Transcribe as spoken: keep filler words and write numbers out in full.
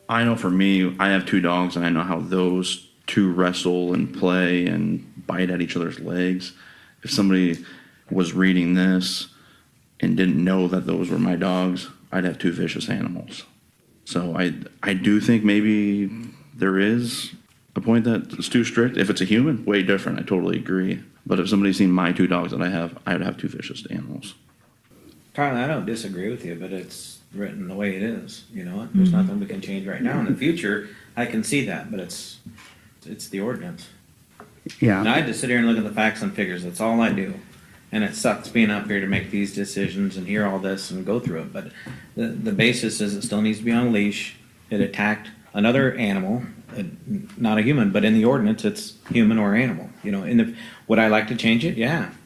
I know for me, I have two dogs, and I know how those two wrestle and play and bite at each other's legs. If somebody was reading this and didn't know that those were my dogs, I'd have two vicious animals. So I, I do think maybe there is a point that it's too strict. If it's a human, way different. I totally agree. But if somebody's seen my two dogs that I have, I would have two vicious animals. Carly, I don't disagree with you, but it's written the way it is. You know, there's Mm-hmm. nothing we can change right now. In the future, I can see that, but it's it's the ordinance. And Yeah, I just sit here and look at the facts and figures. That's all I do. And it sucks being up here to make these decisions and hear all this and go through it. But the the basis is it still needs to be on a leash. It attacked another animal, uh, not a human, but in the ordinance, it's human or animal. You know, and if would I like to change it? Yeah,